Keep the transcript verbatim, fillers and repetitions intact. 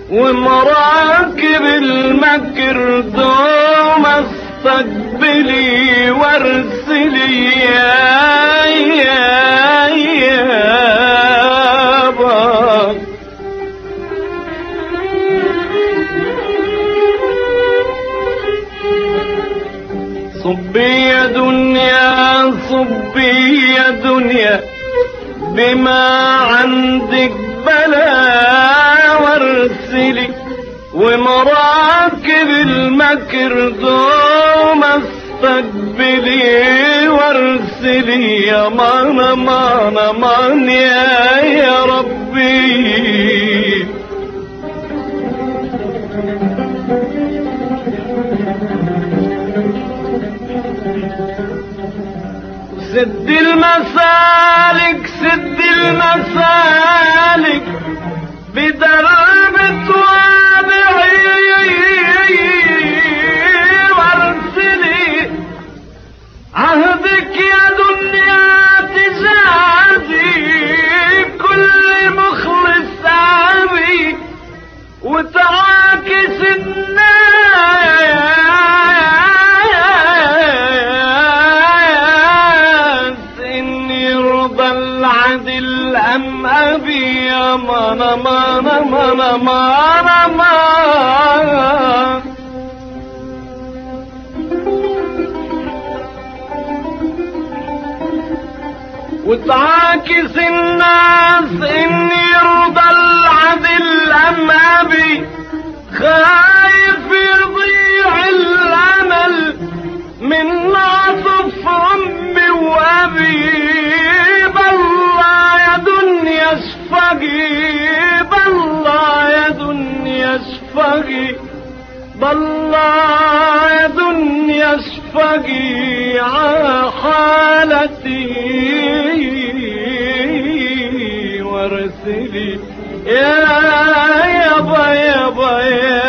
ومراكب المكر دوم استقبلي وارسلي يا يا يابا. صبي يا دنيا صبي يا دنيا بما عندك بلا وارسلي، ومراكب المكر دوم استقبلي وارسلي يا مان مان مان يا يا ربي. سد المسالك سد المسالك بدربة وادعي وارسلي عهدك يا دنيا تجازي كل مخلص عبي وتعاكس الناس إن يرضى العدل أم أبي يا مانا مانا مانا مانا مانا. وتعاكس الناس إن يرضى العدل أم أبي خايف يضيع الأمل من عطف أمي وأبي. بالله يا دنيا اشفقي بالله يا دنيا اشفقي بالله يا دنيا اشفقي على حالتي وارسلي يا يابا يابا يا